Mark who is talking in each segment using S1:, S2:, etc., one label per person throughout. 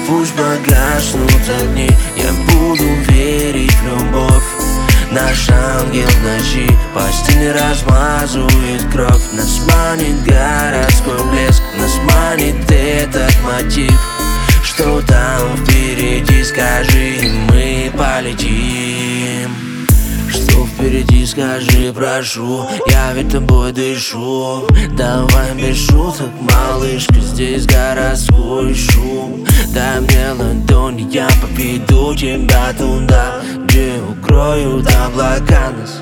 S1: пусть погаснут огни, я буду верить в любовь. Наш ангел в ночи по стене размазывает кровь. Нас манит городской блеск, нас манит этот мотив. Что там впереди, скажи, и мы полетим. Что впереди, скажи, прошу, я ведь тобой дышу. Давай без шуток, малышка, здесь городской шум. Дай мне ладони, я поведу тебя туда, где укроют облака нас.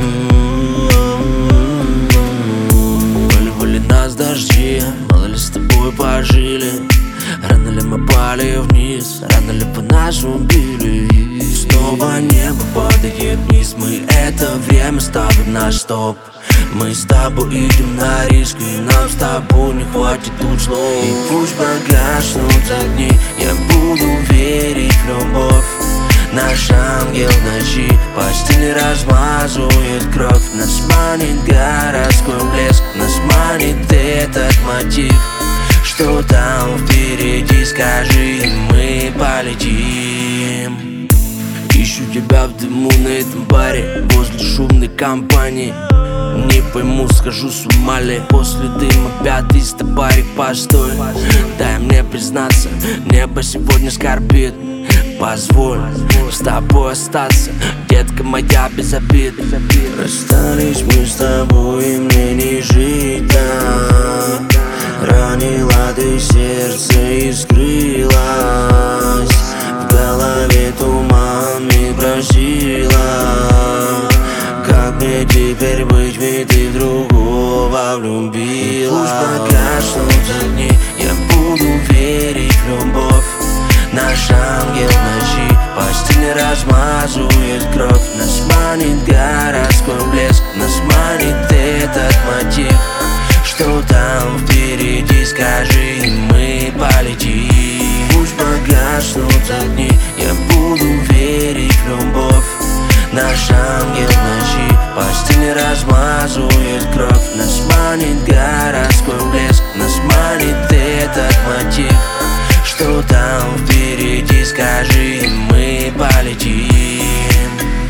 S1: Поливали нас дожди, мало ли с тобой пожили. Рано ли мы пали вниз, рано ли по нас убили. Снова небо падает вниз, мы это время ставим на стоп. Мы с тобой идем на риск, и нам с тобой не хватит тут слов. И пусть погаснут огни, я буду верить в любовь. Наш ангел в ночи по стене размазывает кровь. Нас манит городской блеск, нас манит этот мотив. Что там впереди, скажи, и мы полетим. Ищу тебя в дыму на этом баре, возле шумной компании. Не пойму, схожу с ума ли. После дыма пятый стопарик, постой. Дай мне признаться, небо сегодня скорбит. Позволь с тобой остаться, детка моя, без обид. Расстались мы с тобой, и мне не жить так. Ранила ты сердце и скрылась. В голове туман и просила, как мне теперь быть, ведь ты в другого влюбила. Пусть погаснут огни, я буду верить в любовь. Наш ангел в ночи по стене размазывает кровь. Нас манит городской блеск, нас манит этот мотив. Что там впереди, скажи, и мы полетим. Пусть погаснут огни, я буду верить в любовь. Наш ангел в ночи по стене размазывает кровь. Нас манит городской блеск, нас манит этот мотив. Что там впереди, скажи, и мы полетим.